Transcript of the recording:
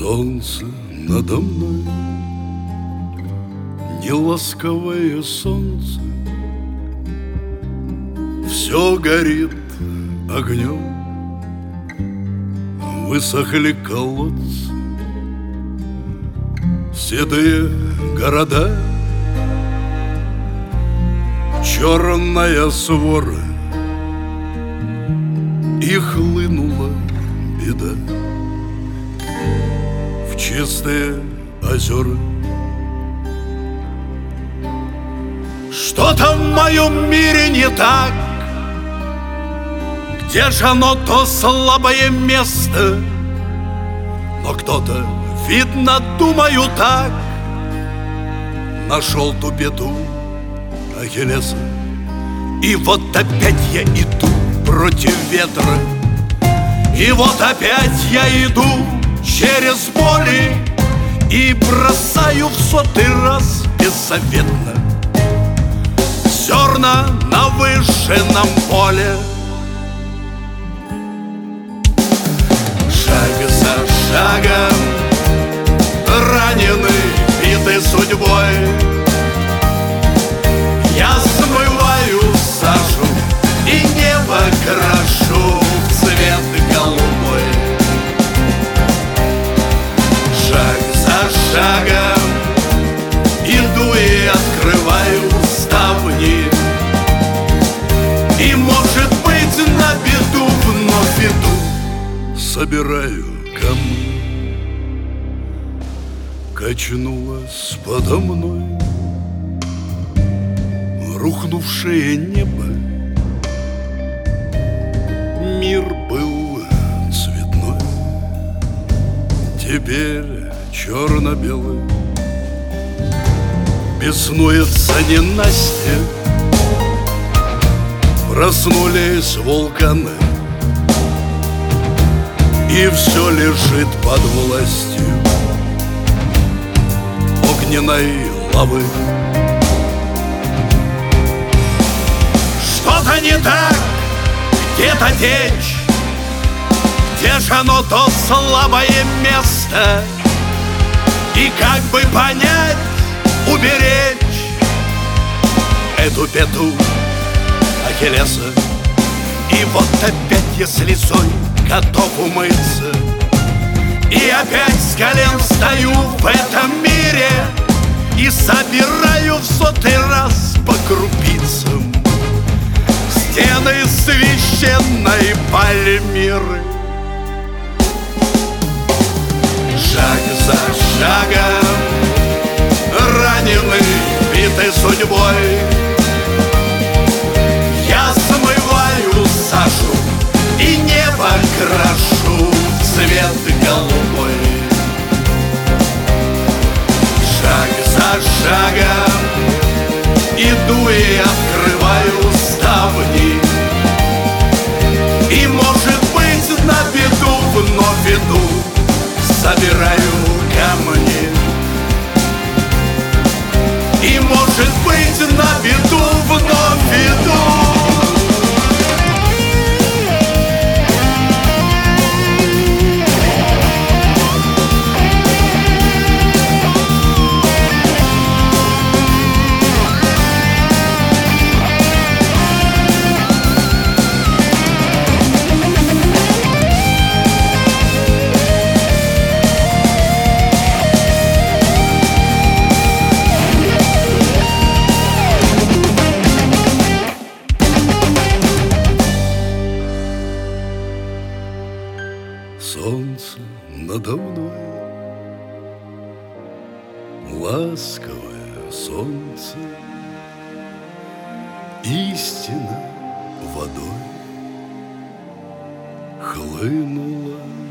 Солнце надо мной, неласковое солнце, все горит огнем, высохли колодцы, седые города, черная свора, и хлынула беда в чистые озера. Что-то в моем мире не так. Где же оно, то слабое место? Но кто-то, видно, думаю так, нашел ту беду Ахиллеса. И вот опять я иду против ветра, и вот опять я иду через боли, и бросаю в сотый раз беззаветно зерна на выжженном поле. Шаг за шагом, раненый, битый судьбой, я смываю сажу и небо крашу в цвет голубой. Шаг за шагом иду и открываю ставни, и, может быть, на беду вновь иду, собираю камни. Качнулось подо мной рухнувшее небо. Мир был цветной, теперь черно-белый. Беснуется ненастье, проснулись вулканы, и все лежит под властью огненной лавы. Что-то не так, где-то течь, где же оно, то слабое место? И как бы понять, уберечь эту беду Ахиллеса. И вот опять я слезой готов умыться, и опять с колен стою в этом мире, и собираю в сотый раз по крупицам стены священной Пальмиры. Шаг за шагом, раненый, битый судьбой, я смываю сажу и небо крашу в цвет голубой. Шаг за шагом иду и открываю ставни, и, может быть, на беду вновь иду, собираю камни. И, может быть, на беду вновь иду. Солнце надо мной, ласковое солнце, истина водой хлынула